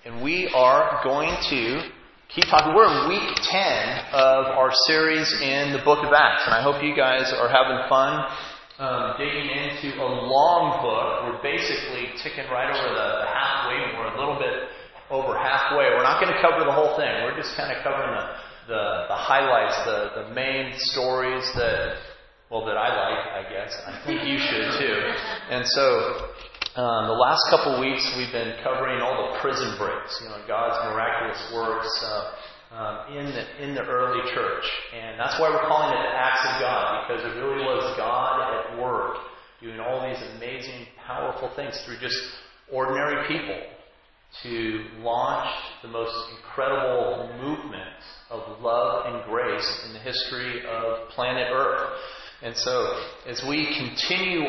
And we are going to keep talking. We're in week 10 of our series in the book of Acts. And I hope you guys are having fun digging into a long book. We're basically ticking right over the halfway. We're a little bit over halfway. We're not going to cover the whole thing. We're just kind of covering the highlights, the main stories that I like, I guess. I think you should too. And so the last couple of weeks we've been covering all the prison breaks, God's miraculous works in the early church. And that's why we're calling it the Acts of God, because it really was God at work doing all these amazing, powerful things through just ordinary people to launch the most incredible movement of love and grace in the history of planet Earth. And so as we continue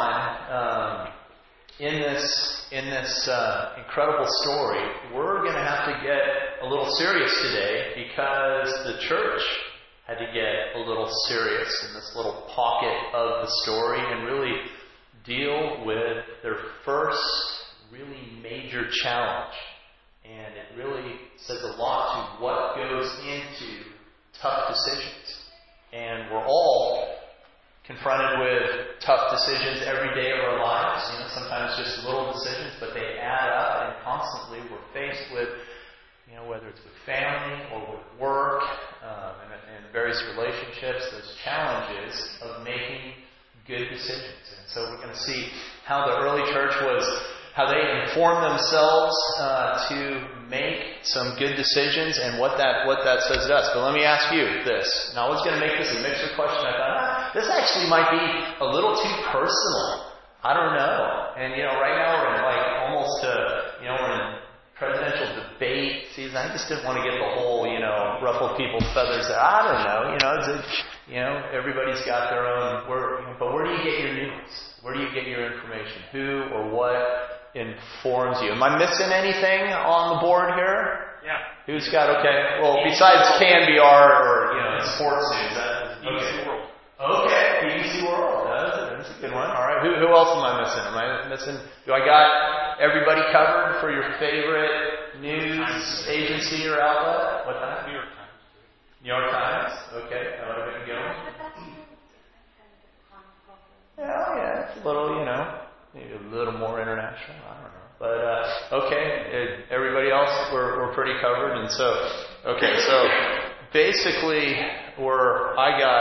on in this incredible story, we're going to have to get a little serious today, because the church had to get a little serious in this little pocket of the story and really deal with their first really major challenge. And it really says a lot to what goes into tough decisions. And we're all confronted with tough decisions every day of our lives. Sometimes just little decisions, but they add up, and constantly we're faced with, whether it's with family or with work and various relationships, those challenges of making good decisions. And so we're going to see how the early church how they informed themselves to make some good decisions and what that says to us. But let me ask you this. Now, I was going to make this a mixer question. I thought, this actually might be a little too personal. I don't know. And, right now we're in almost we're in presidential debate season. I just didn't want to get the whole, ruffle people's feathers there. I don't know. Everybody's got their own, but where do you get your news? Where do you get your information? Who or what informs you? Am I missing anything on the board here? Yeah. Who's got, okay. Well, besides KNBR or, sports news. BBC World. Okay, BBC World. That's a good one. All right. Who else am I missing? Am I missing? Do I got everybody covered for your favorite news agency or outlet? What time? New York Times. New York Times. Okay. That would have been a good one. Yeah, it's a little, maybe a little more international. I don't know. But, okay. Everybody else, we're pretty covered. And so, okay. So, basically, where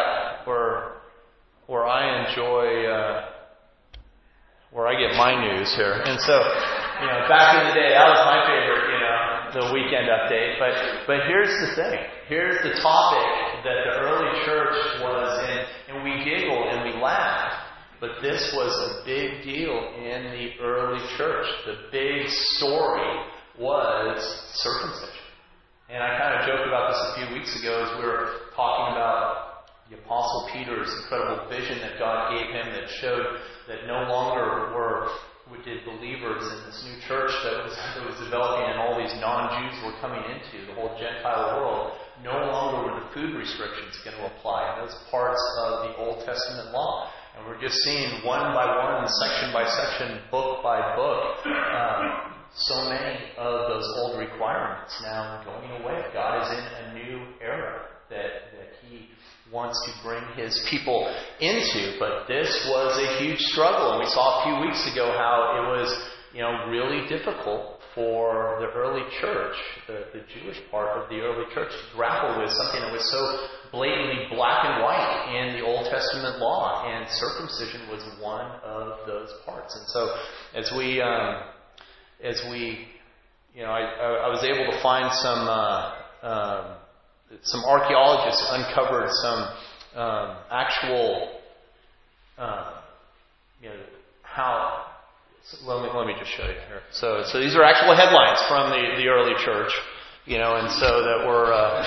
I enjoy, where I get my news here. And so, back in the day, that was my favorite, the weekend update. But here's the thing. Here's the topic that the early church was in. And we giggle and we laugh. But this was a big deal in the early church. The big story was circumcision. And I kind of joked about this a few weeks ago as we were talking about the Apostle Peter's incredible vision that God gave him that showed that no longer did believers in this new church that was developing and all these non-Jews were coming into, the whole Gentile world, no longer were the food restrictions going to apply. And those parts of the Old Testament law. And we're just seeing one by one, section by section, book by book, so many of those old requirements now going away. God is in a new era that He wants to bring His people into. But this was a huge struggle. And we saw a few weeks ago how it was, really difficult for the early church, the Jewish part of the early church, to grapple with something that was so blatantly black and white in the Old Testament law, and circumcision was one of those parts. And so, as we, I was able to find some archaeologists uncovered some actual, how. Let me just show you here. So these are actual headlines from the early church, and so that were,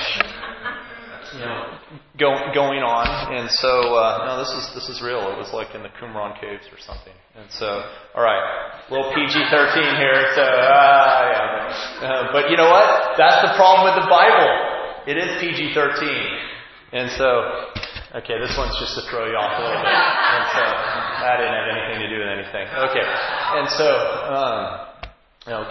going on. And so, no, this is real. It was like in the Qumran caves or something. And so, all right, little PG-13 here. So, but you know what? That's the problem with the Bible. It is PG-13. And so, okay, this one's just to throw you off a little bit. And so, that didn't have anything to do with anything. Okay. And so, okay.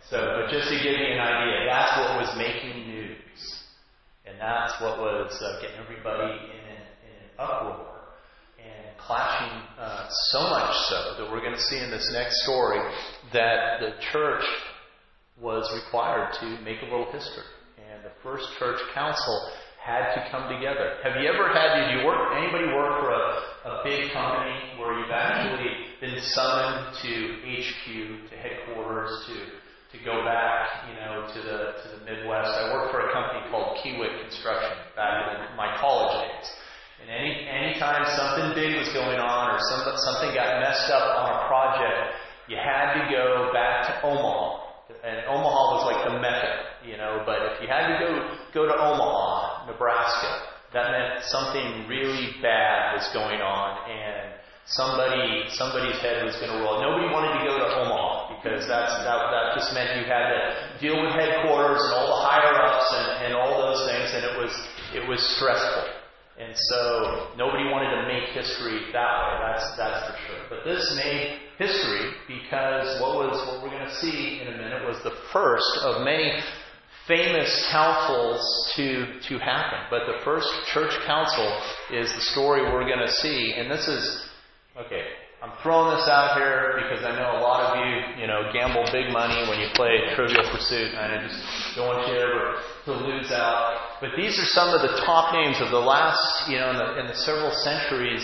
But just to give you an idea, that's what was making news. And that's what was getting everybody in an uproar and clashing so much so that we're going to see in this next story that the church was required to make a little history. And the first church council had to come together. Have you ever anybody work for a big company where you've actually been summoned to HQ, to headquarters, to go back, to the Midwest? I worked for a company called Kiewit Construction back in my college days. And anytime something big was going on or something got messed up on a project, you had to go back to Omaha. And Omaha was like the mecca, but if you had to go to Omaha, Nebraska, that meant something really bad was going on and somebody's head was going to roll. Nobody wanted to go to Omaha because that just meant you had to deal with headquarters and all the higher ups and all those things, and it was stressful. And so nobody wanted to make history that way. That's for sure. But this made history because what we're going to see in a minute was the first of many famous councils to happen. But the first church council is the story we're going to see. And this is, okay, I'm throwing this out here because I know a lot of you, gamble big money when you play Trivial Pursuit, and I just don't want you ever to lose out. But these are some of the top names of the last, in the several centuries,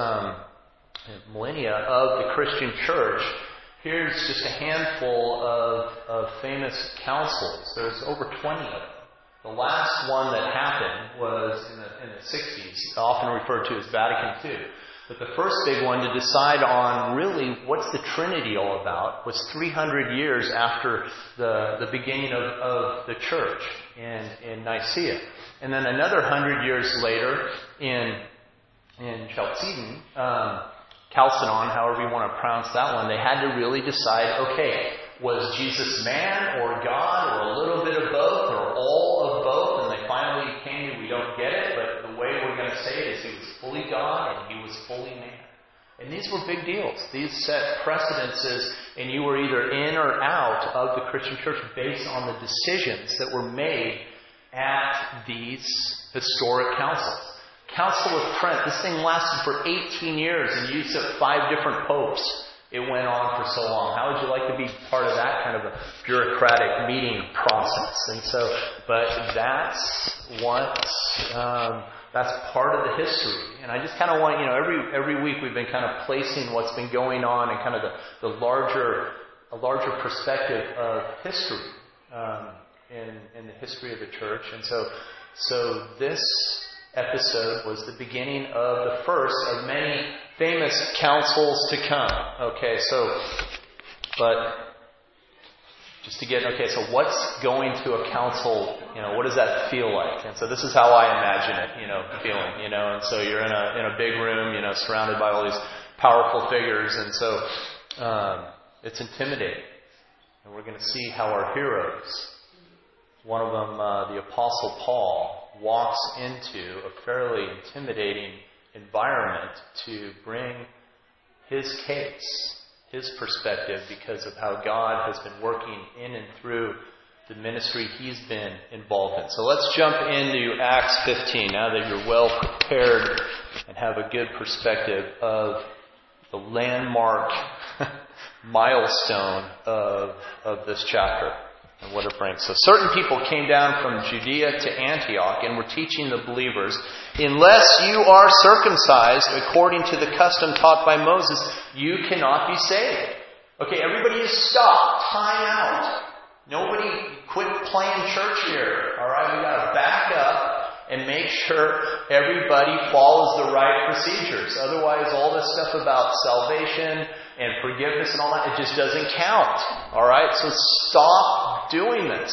millennia of the Christian church. Here's just a handful of famous councils. There's over 20 of them. The last one that happened was in the 60s, often referred to as Vatican II. But the first big one to decide on really what's the Trinity all about was 300 years after the beginning of the church in Nicaea. And then another 100 years later in Chalcedon, Chalcedon, however you want to pronounce that one, they had to really decide, okay, was Jesus man or God or a little bit of both or all of both? And they finally came to, we don't get it, but the way we're going to say it is he was fully God and he was fully man. And these were big deals. These set precedences, and you were either in or out of the Christian church based on the decisions that were made at these historic councils. Council of Trent, this thing lasted for 18 years and used up 5 different popes. It went on for so long. How would you like to be part of that kind of a bureaucratic meeting process? And so, but that's part of the history. And I just kind of want, every week we've been kind of placing what's been going on and kind of a larger perspective of history in the history of the church. And so this episode was the beginning of the first of many famous councils to come. Okay, but just to get, so what's going to a council, what does that feel like? And so this is how I imagine it, feeling, and so you're in a big room, surrounded by all these powerful figures, and so it's intimidating. And we're going to see how our heroes, one of them, the Apostle Paul, walks into a fairly intimidating environment to bring his case, his perspective, because of how God has been working in and through the ministry he's been involved in. So let's jump into Acts 15 now that you're well prepared and have a good perspective of the landmark milestone of this chapter. And what it brings. So certain people came down from Judea to Antioch and were teaching the believers, unless you are circumcised according to the custom taught by Moses, you cannot be saved. Okay, everybody just stop. Time out. Nobody quit playing church here. Alright, we got to back up and make sure everybody follows the right procedures. Otherwise, all this stuff about salvation and forgiveness and all that, it just doesn't count. Alright, so stop doing this.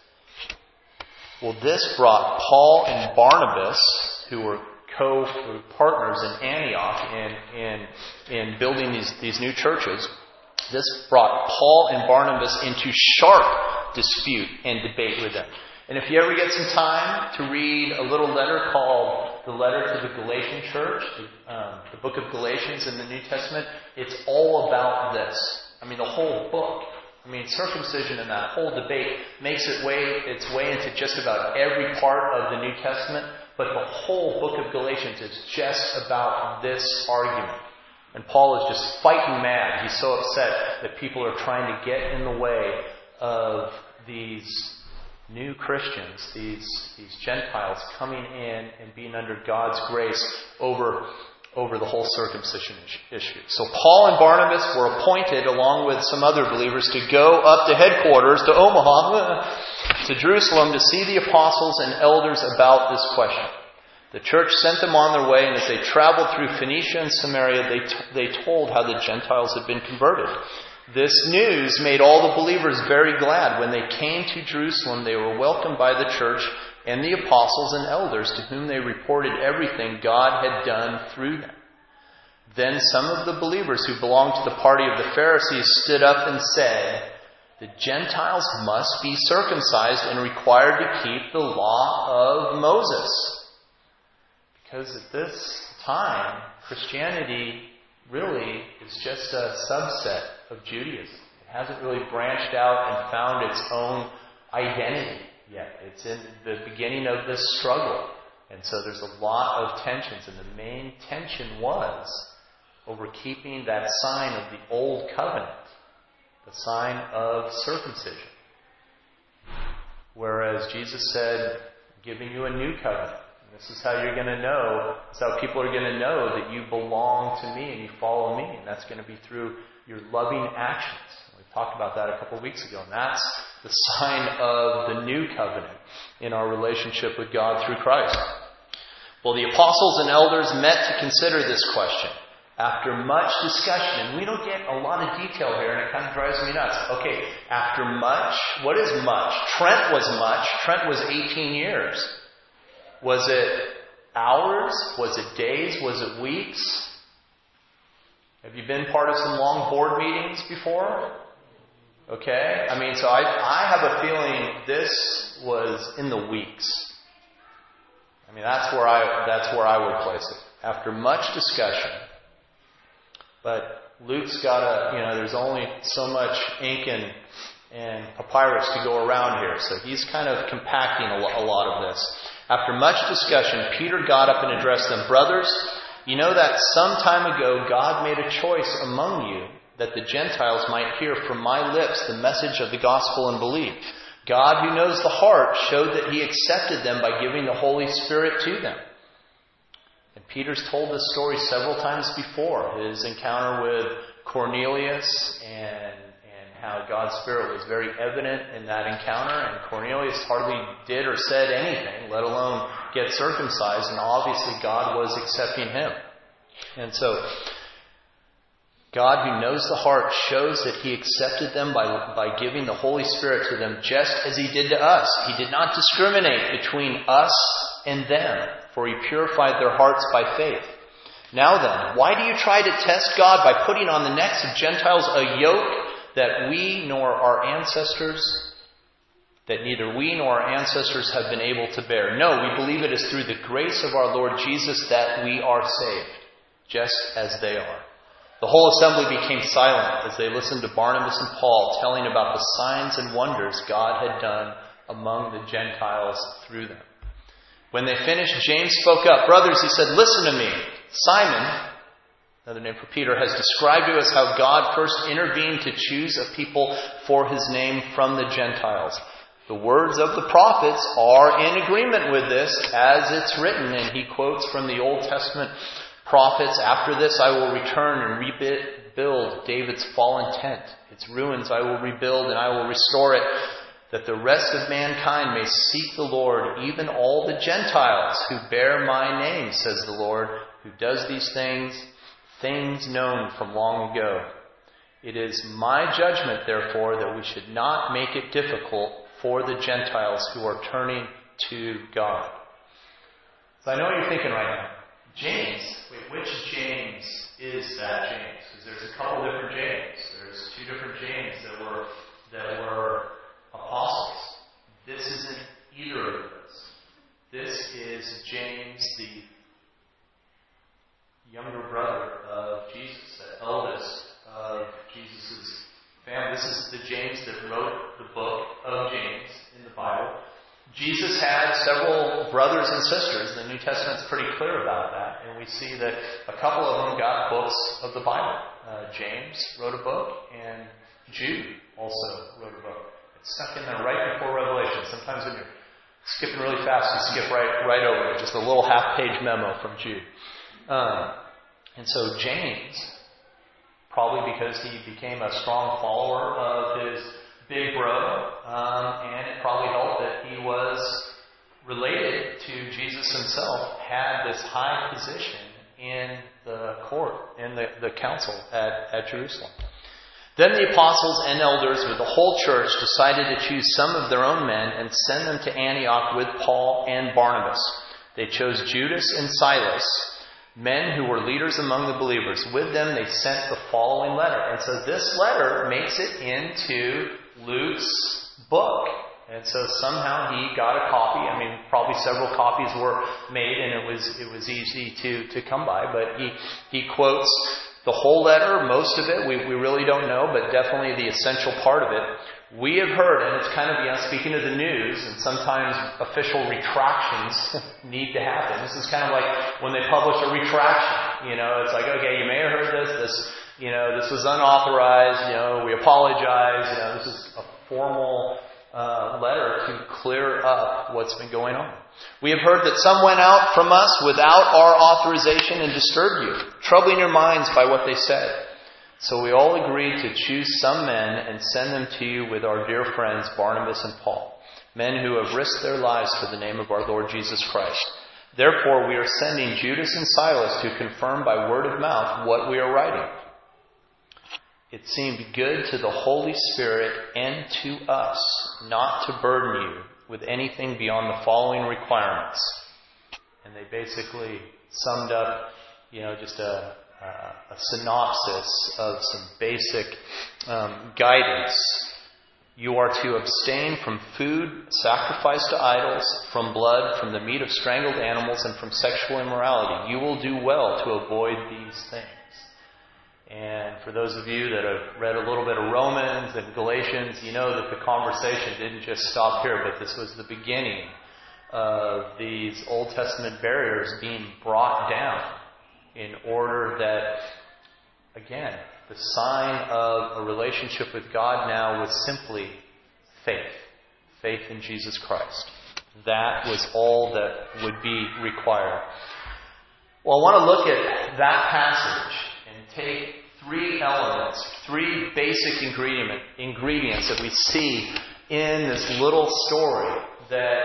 Well, this brought Paul and Barnabas, who were co-partners in Antioch in building these new churches. This brought Paul and Barnabas into sharp dispute and debate with them. And if you ever get some time to read a little letter called the Letter to the Galatian Church, the book of Galatians in the New Testament, it's all about this. I mean, the whole book I mean, circumcision and that whole debate makes its way into just about every part of the New Testament, but the whole book of Galatians is just about this argument. And Paul is just fighting mad. He's so upset that people are trying to get in the way of these new Christians, these Gentiles coming in and being under God's grace over the whole circumcision issue. So Paul and Barnabas were appointed, along with some other believers, to go up to headquarters, to Omaha, to Jerusalem, to see the apostles and elders about this question. The church sent them on their way, and as they traveled through Phoenicia and Samaria, they told how the Gentiles had been converted. This news made all the believers very glad. When they came to Jerusalem, they were welcomed by the church and the apostles and elders, to whom they reported everything God had done through them. Then some of the believers who belonged to the party of the Pharisees stood up and said, "The Gentiles must be circumcised and required to keep the law of Moses." Because at this time, Christianity really is just a subset of Judaism. It hasn't really branched out and found its own identity yet. It's in the beginning of this struggle. And so there's a lot of tensions. And the main tension was over keeping that sign of the old covenant, the sign of circumcision. Whereas Jesus said, "Giving you a new covenant. This is how you're going to know. This is how people are going to know that you belong to me and you follow me. And that's going to be through your loving actions." We talked about that a couple of weeks ago. And that's the sign of the new covenant in our relationship with God through Christ. Well, the apostles and elders met to consider this question. After much discussion, and we don't get a lot of detail here, and it kind of drives me nuts. Okay, after much, what is much? Trent was much. Trent was 18 years. Was it hours? Was it days? Was it weeks? Have you been part of some long board meetings before? Okay. I mean, so I have a feeling this was in the weeks. I mean, that's where I would place it. After much discussion. But Luke's got there's only so much ink and papyrus to go around here. So he's kind of compacting a lot of this. After much discussion, Peter got up and addressed them. "Brothers, you know that some time ago God made a choice among you that the Gentiles might hear from my lips the message of the gospel and believe. God, who knows the heart, showed that he accepted them by giving the Holy Spirit to them." And Peter's told this story several times before. His encounter with Cornelius and how God's Spirit was very evident in that encounter. And Cornelius hardly did or said anything, let alone get circumcised. And obviously God was accepting him. And so God, who knows the heart, shows that he accepted them by giving the Holy Spirit to them, just as he did to us. He did not discriminate between us and them, for he purified their hearts by faith. Now then, why do you try to test God by putting on the necks of Gentiles a yoke that neither we nor our ancestors have been able to bear? No, we believe it is through the grace of our Lord Jesus that we are saved, just as they are. The whole assembly became silent as they listened to Barnabas and Paul telling about the signs and wonders God had done among the Gentiles through them. When they finished, James spoke up. "Brothers," he said, "listen to me. Simon," another name for Peter, "has described to us how God first intervened to choose a people for his name from the Gentiles. The words of the prophets are in agreement with this, as it's written." And he quotes from the Old Testament prophets, "After this I will return and rebuild David's fallen tent. Its ruins I will rebuild and I will restore it, that the rest of mankind may seek the Lord, even all the Gentiles who bear my name, says the Lord, who does these things known from long ago. It is my judgment, therefore, that we should not make it difficult for the Gentiles who are turning to God." So I know what you're thinking right now. James, which James is that James? Because there's a couple different James. There's two different James that were apostles. This isn't either of those. This is James, the younger brother of Jesus, the eldest of Jesus' family. This is the James Jesus had several brothers and sisters. The New Testament's pretty clear about that. And we see that a couple of them got books of the Bible. James wrote a book, and Jude also wrote a book. It's stuck in there right before Revelation. Sometimes when you're skipping really fast, you skip right over it. Just a little half-page memo from Jude. And so James, probably because he became a strong follower of his big bro, and it probably helped that he was related to Jesus himself, had this high position in the court, in the council at Jerusalem. Then the apostles and elders with the whole church decided to choose some of their own men and send them to Antioch with Paul and Barnabas. They chose Judas and Silas, men who were leaders among the believers. With them they sent the following letter. And so this letter makes it into Luke's book. And so somehow he got a copy. I mean, probably several copies were made, and it was easy to come by. But he quotes the whole letter, most of it. We really don't know, but definitely the essential part of it. We have heard, and it's kind of, speaking of the news, and sometimes official retractions need to happen. This is kind of like when they publish a retraction. It's like, okay, you may have heard this was unauthorized, we apologize. This is a formal letter to clear up what's been going on. We have heard that some went out from us without our authorization and disturbed you, troubling your minds by what they said. So we all agreed to choose some men and send them to you with our dear friends Barnabas and Paul, men who have risked their lives for the name of our Lord Jesus Christ. Therefore we are sending Judas and Silas to confirm by word of mouth what we are writing. It seemed good to the Holy Spirit and to us not to burden you with anything beyond the following requirements. And they basically summed up, just a synopsis of some basic guidance. You are to abstain from food sacrificed to idols, from blood, from the meat of strangled animals, and from sexual immorality. You will do well to avoid these things. And for those of you that have read a little bit of Romans and Galatians, you know that the conversation didn't just stop here, but this was the beginning of these Old Testament barriers being brought down in order that, again, the sign of a relationship with God now was simply faith. Faith in Jesus Christ. That was all that would be required. Well, I want to look at that passage and take three elements, three basic ingredients that we see in this little story, that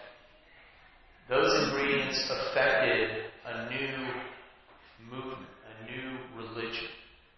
those ingredients affected a new movement, a new religion.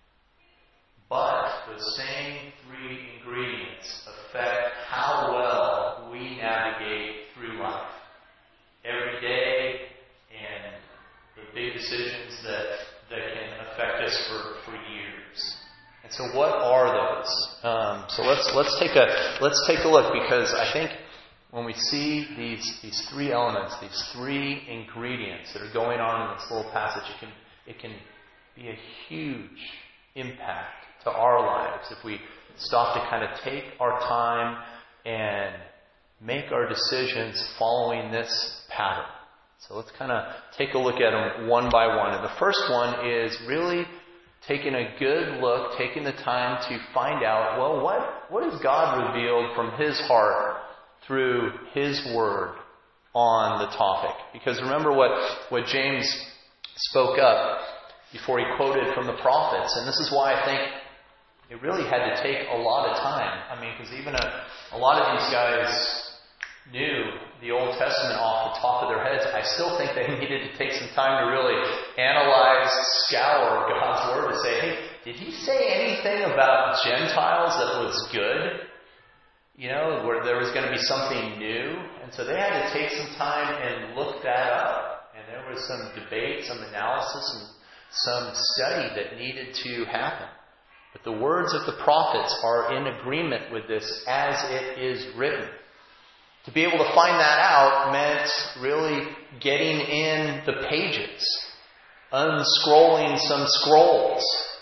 But the same three ingredients affect how well we navigate through life every day, and the big decisions that can affect us for years. And so, what are those? So let's take a look, because I think when we see these three elements, these three ingredients that are going on in this little passage, it can be a huge impact to our lives if we stop to kind of take our time and make our decisions following this pattern. So let's kind of take a look at them one by one. And the first one is really taking a good look, taking the time to find out, well, what has God revealed from His heart through His Word on the topic? Because remember what James spoke up before he quoted from the prophets. And this is why I think it really had to take a lot of time. I mean, because even a lot of these guys knew the Old Testament off the top of their heads. I still think they needed to take some time to really analyze, scour God's Word to say, hey, did He say anything about Gentiles that was good? Where there was going to be something new? And so they had to take some time and look that up. And there was some debate, some analysis, and some study that needed to happen. But the words of the prophets are in agreement with this as it is written. To be able to find that out meant really getting in the pages, unscrolling some scrolls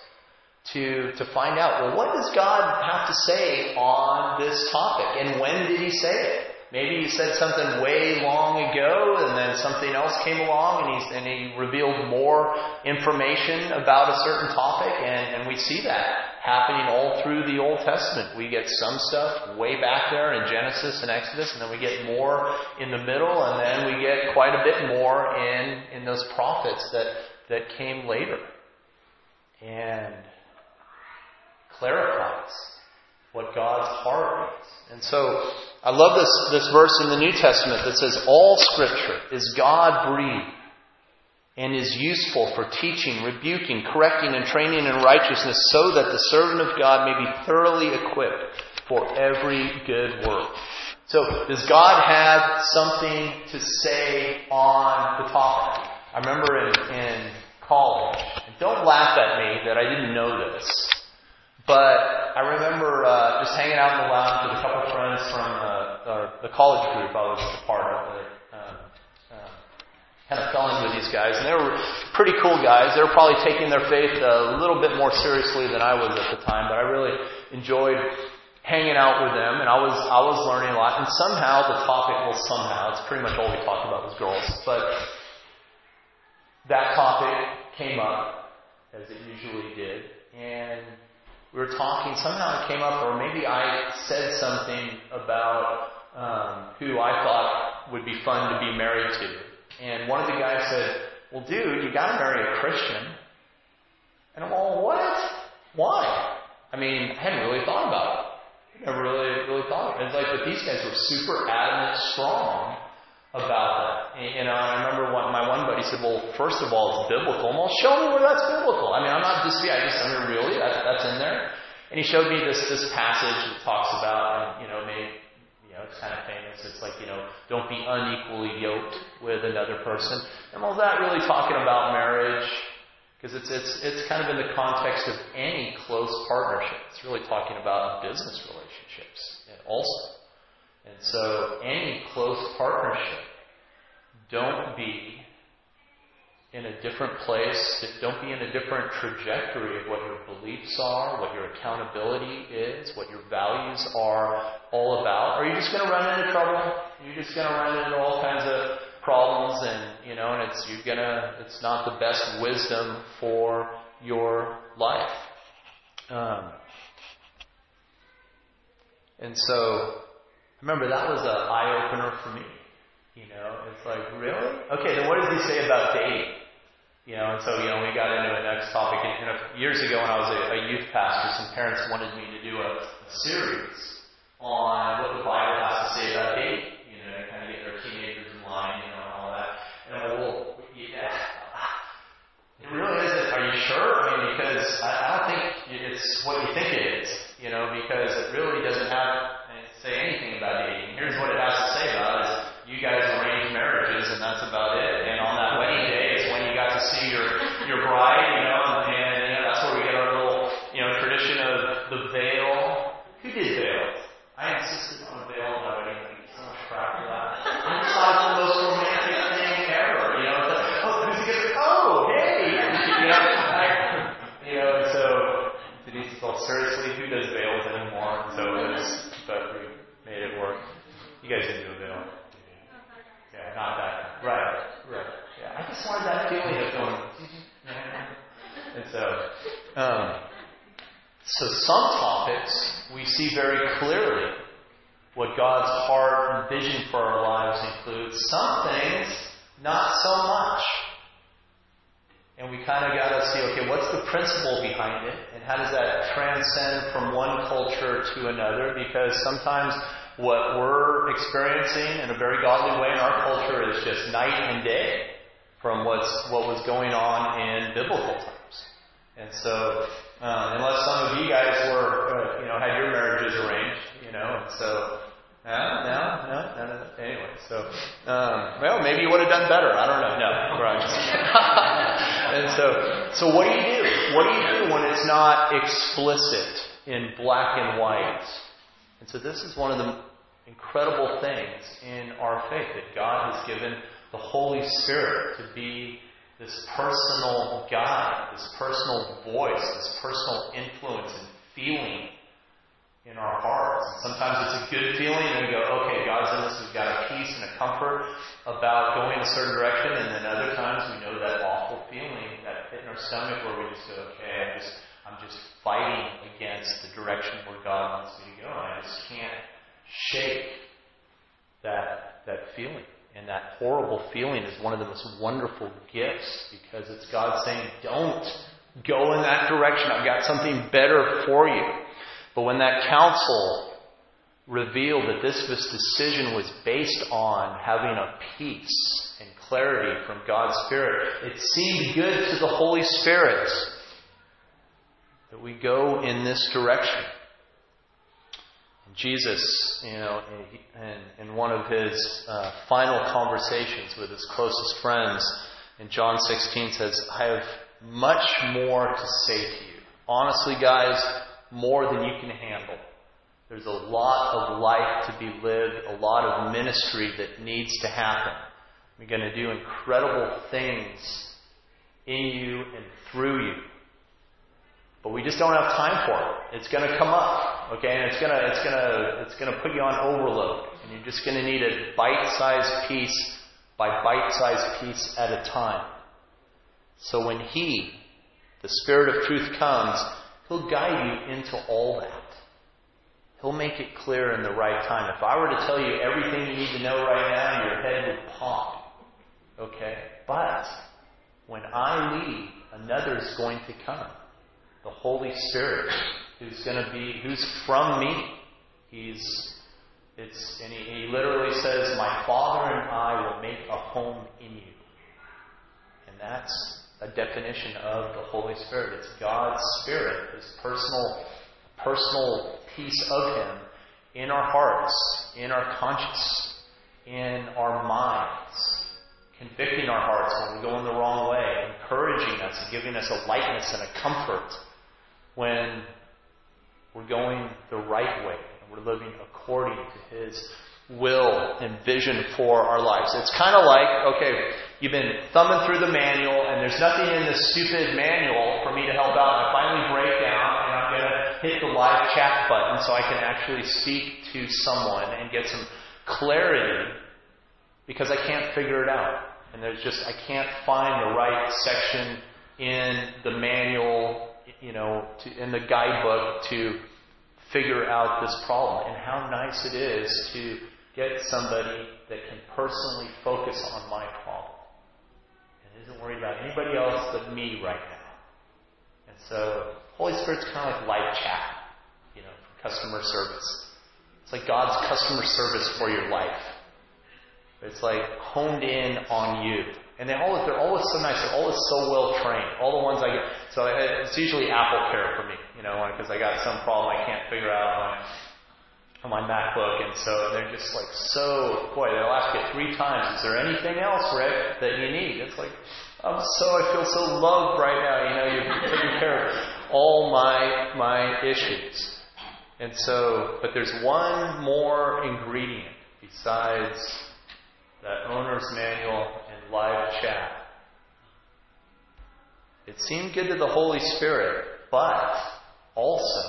to find out, well, what does God have to say on this topic? And when did He say it? maybe he said something way long ago, and then something else came along, and he revealed more information about a certain topic, and we see that happening all through the Old Testament. We get some stuff way back there in Genesis and Exodus, and then we get more in the middle, and then we get quite a bit more in those prophets that came later. And clarifies what God's heart is. And so I love this verse in the New Testament that says, all Scripture is God-breathed and is useful for teaching, rebuking, correcting, and training in righteousness, so that the servant of God may be thoroughly equipped for every good work. So, does God have something to say on the topic? I remember in college, and don't laugh at me that I didn't know this, but I remember just hanging out in the lounge with a couple of friends from the college group I was a part of. Kind of fell in with these guys, and they were pretty cool guys. They were probably taking their faith a little bit more seriously than I was at the time, but I really enjoyed hanging out with them, and I was learning a lot. And somehow the topic, it's pretty much all we talked about was girls, but that topic came up, as it usually did, and we were talking. Somehow it came up, or maybe I said something about who I thought would be fun to be married to. And one of the guys said, well, dude, you got to marry a Christian. And I'm all, what? Why? I mean, I hadn't really thought about it. I never really thought of it. It's like, but these guys were super adamant, strong about that. And I remember my one buddy said, well, first of all, it's biblical. Well, show me where that's biblical. I mean, I'm not just, really, that's in there. And he showed me this passage that talks about, maybe, it's kind of famous. It's like, don't be unequally yoked with another person. And was that really talking about marriage? Because it's kind of in the context of any close partnership. It's really talking about business relationships also. And so any close partnership, don't be in a different place. Don't be in a different trajectory of what your beliefs are, what your accountability is, what your values are all about. Are you just going to run into trouble? You're just going to run into all kinds of problems, and it's not the best wisdom for your life. And so, remember, that was an eye-opener for me. It's like, really? Okay, then what does he say about dating? And so, we got into the next topic. And years ago when I was a youth pastor, some parents wanted me to do a series on what the Bible has to say about dating. To kind of get their teenagers in line, and all that. And I'm like, well, yeah, it really isn't. Are you sure? I mean, because I don't think it's what you think it is. Because it really doesn't say anything about dating. Here's what it has to say about it: is you guys arrange marriages, and that's about it. And on that wedding day is when you got to see your bride, and that's where we get our little, tradition of the veil. Who did veils? I insisted on a veil on my wedding. I get so much crap for that. I just thought it was the most romantic thing ever. It's like, oh, who's he gonna? Oh, hey, So Denise felt seriously, who does veils anymore? But we made it work. You guys didn't do a veil. Yeah, not that. Right. Yeah, I just wanted that feeling of going. And so some topics we see very clearly what God's heart and vision for our lives includes. Some things, not so much. And we kind of got to see, okay, what's the principle behind it? And how does that transcend from one culture to another? Because sometimes what we're experiencing in a very godly way in our culture is just night and day from what was going on in biblical times. And so, unless some of you guys were, had your marriages arranged, and so, no. Anyway, so, well, maybe you would have done better. I don't know. No, right. And so what do you do? What do you do when it's not explicit in black and white? And so this is one of the incredible things in our faith, that God has given the Holy Spirit to be this personal guide, this personal voice, this personal influence and feeling in our hearts. And sometimes it's a good feeling, and we go, okay, God's in this. We've got a peace and a comfort about going a certain direction. And then other times we know that awful feeling, that pit in our stomach where we just go, okay, I'm just fighting against the direction where God wants me to go. And I just can't shake that feeling. And that horrible feeling is one of the most wonderful gifts, because it's God saying, don't go in that direction. I've got something better for you. But when that counsel revealed that this decision was based on having a peace and clarity from God's Spirit, it seemed good to the Holy Spirit that we go in this direction. And Jesus, in one of his final conversations with his closest friends in John 16 says, I have much more to say to you. Honestly, guys, more than you can handle. There's a lot of life to be lived, a lot of ministry that needs to happen. We're going to do incredible things in you and through you. But we just don't have time for it. It's going to come up, okay? And it's going to put you on overload. And you're just going to need a bite-sized piece by bite-sized piece at a time. So when He, the Spirit of truth, comes, He'll guide you into all that. He'll make it clear in the right time. If I were to tell you everything you need to know right now, your head would pop. Okay? But when I leave, another is going to come. The Holy Spirit, who's from me. He literally says, my Father and I will make a home in you. And that's a definition of the Holy Spirit. It's God's Spirit, His personal piece of Him in our hearts, in our conscience, in our minds, convicting our hearts when we're going the wrong way, encouraging us, giving us a lightness and a comfort when we're going the right way and we're living according to His will and vision for our lives. It's kind of like, okay, you've been thumbing through the manual and there's nothing in this stupid manual for me to help out. And I finally break down and I'm going to hit the live chat button so I can actually speak to someone and get some clarity, because I can't figure it out. And I can't find the right section in the manual, in the guidebook to figure out this problem. And how nice it is to get somebody that can personally focus on my problem and isn't worried about anybody else but me right now. And so, Holy Spirit's kind of like live chat, for customer service. It's like God's customer service for your life. It's like honed in on you. And they're always so nice. They're always so well trained. All the ones I get. So it's usually Apple Care for me, because I got some problem I can't figure out on my MacBook. And so they're just like they'll ask you 3 times, is there anything else, Rick, that you need? It's like, I feel so loved right now. You're taking care of all my issues. And so, but there's one more ingredient besides that owner's manual and live chat. It seemed good to the Holy Spirit, but also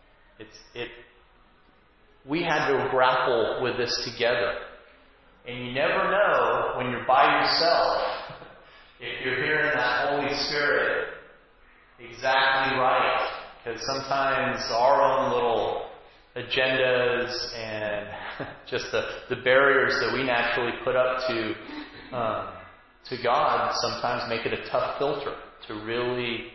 we had to grapple with this together. And you never know when you're by yourself if you're hearing that Holy Spirit exactly right. Because sometimes our own little agendas and just the barriers that we naturally put up to God sometimes make it a tough filter to really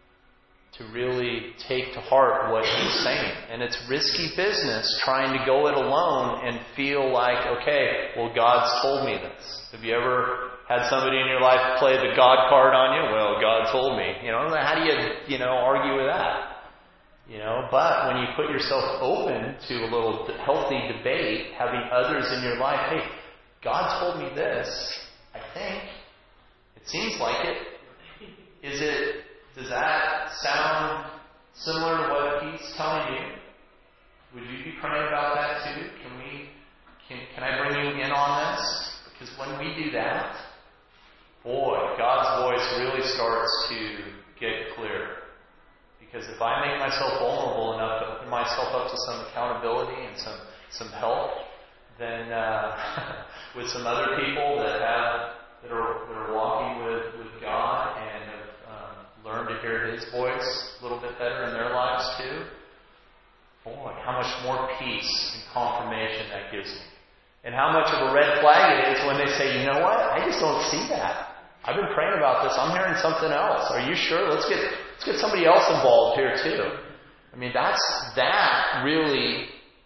take to heart what He's saying. And it's risky business trying to go it alone and feel like, okay, well, God's told me this. Have you ever had somebody in your life play the God card on you? Well, God told me. How do you argue with that? But when you put yourself open to a little healthy debate, having others in your life, hey, God told me this, I think. It seems like it. Does that sound similar to what He's telling you? Would you be praying about that too? Can I bring you in on this? Because when we do that, boy, God's voice really starts to get clear. Because if I make myself vulnerable enough to open myself up to some accountability and some help, then with some other people that are walking with God and have learned to hear His voice a little bit better in their lives too, boy, how much more peace and confirmation that gives me. And how much of a red flag it is when they say, you know what, I just don't see that. I've been praying about this. I'm hearing something else. Are you sure? Let's get somebody else involved here too. I mean, that really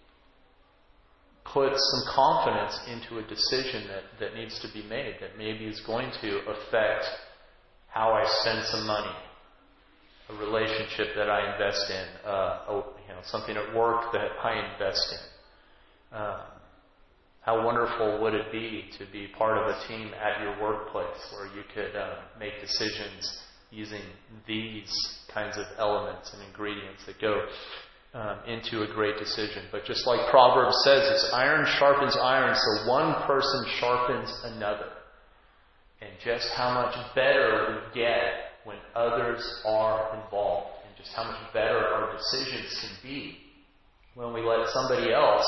puts some confidence into a decision that needs to be made, that maybe is going to affect how I spend some money, a relationship that I invest in, something at work that I invest in. How wonderful would it be to be part of a team at your workplace where you could make decisions using these kinds of elements and ingredients that go into a great decision. But just like Proverbs says, as iron sharpens iron, so one person sharpens another. And just how much better we get when others are involved, and just how much better our decisions can be when we let somebody else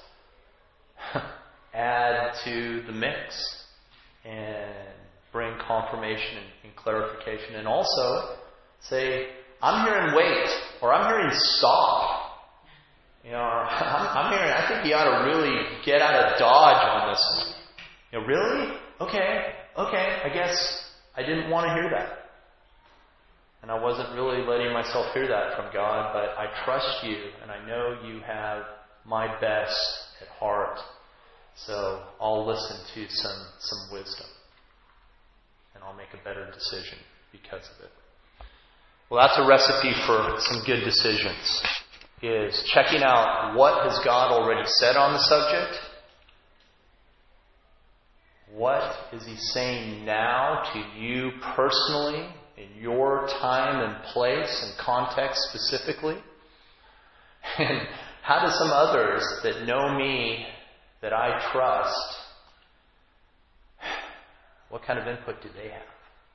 add to the mix and bring confirmation and clarification, and also say, I'm hearing wait, or I'm hearing stop. I'm hearing, I think you ought to really get out of Dodge on this one. Really? Okay, I guess I didn't want to hear that. And I wasn't really letting myself hear that from God, but I trust you, and I know you have my best at heart. So I'll listen to some wisdom. And I'll make a better decision because of it. Well, that's a recipe for some good decisions. Is checking out what has God already said on the subject. What is He saying now to you personally, in your time and place and context specifically? And how do some others that know me, that I trust, what kind of input do they have?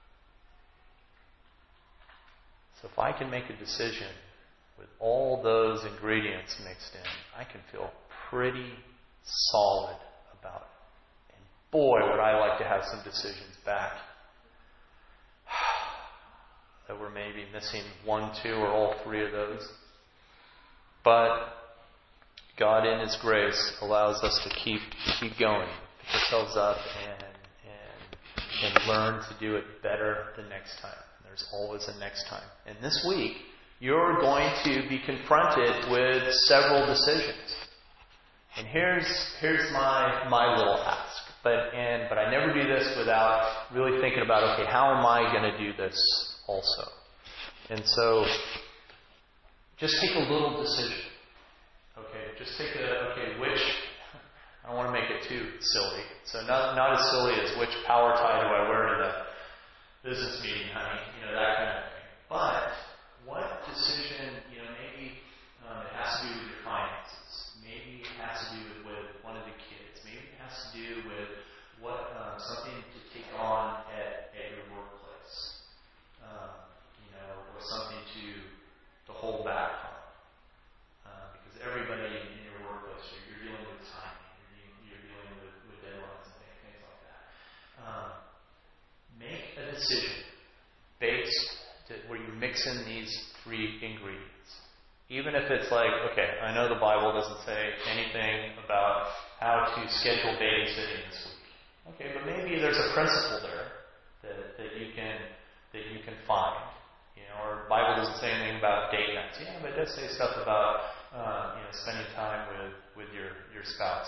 So if I can make a decision with all those ingredients mixed in, I can feel pretty solid about it. And boy, would I like to have some decisions back that were maybe missing one, two, or all three of those. But God in His grace allows us to keep going, pick ourselves up and learn to do it better the next time. There's always a next time. And this week, you're going to be confronted with several decisions. And here's my little ask. But I never do this without really thinking about, okay, how am I going to do this also? And so, just take a little decision. Okay, just take which, I don't want to make it too silly. So not as silly as which power tie do I wear to the business meeting, honey, that kind of thing. But what decision, maybe it has to do with your finances. Maybe it has to do with one of the kids. Maybe it has to do with what something to take on at your workplace. Or something to hold back on. Because everybody in your workplace, you're dealing with timing, you're dealing with deadlines and things like that. Make a decision where you mix in these three ingredients. Even if it's like, okay, I know the Bible doesn't say anything about how to schedule babysitting this week. Okay, but maybe there's a principle there that you can find. Or the Bible doesn't say anything about date nights. Yeah, but it does say stuff about spending time with your spouse.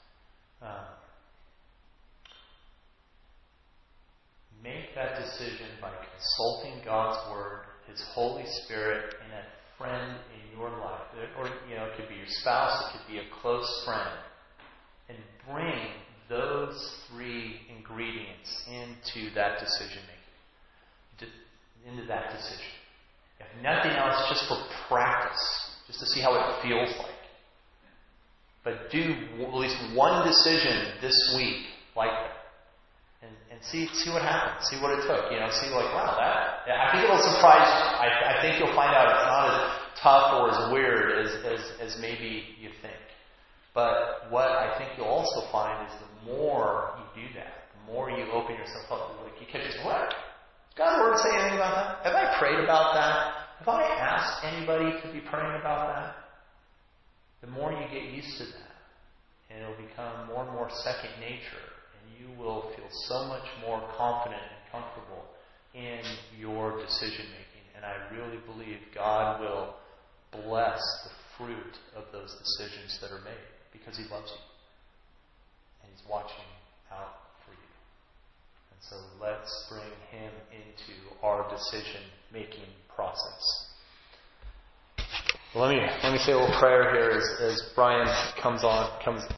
Make that decision by consulting God's Word, His Holy Spirit, and a friend in your life. Or, it could be your spouse, it could be a close friend. And bring those three ingredients into that decision-making. Into that decision. If nothing else, just for practice. Just to see how it feels like. But do at least one decision this week like that. And And see what happens. See what it took. See wow, I think it'll surprise you. I think you'll find out it's not as tough or as weird as maybe you think. But what I think you'll also find is the more you do that, the more you open yourself up, you catch yourself, what? Does God's Word say anything about that? Have I prayed about that? Have I asked anybody to be praying about that? The more you get used to that, and it'll become more and more second nature, and you will feel so much more confident and comfortable in your decision making. And I really believe God will bless the fruit of those decisions that are made because He loves you. And He's watching out for you. And so let's bring Him into our decision-making process. Well, let me say a little prayer here as Brian comes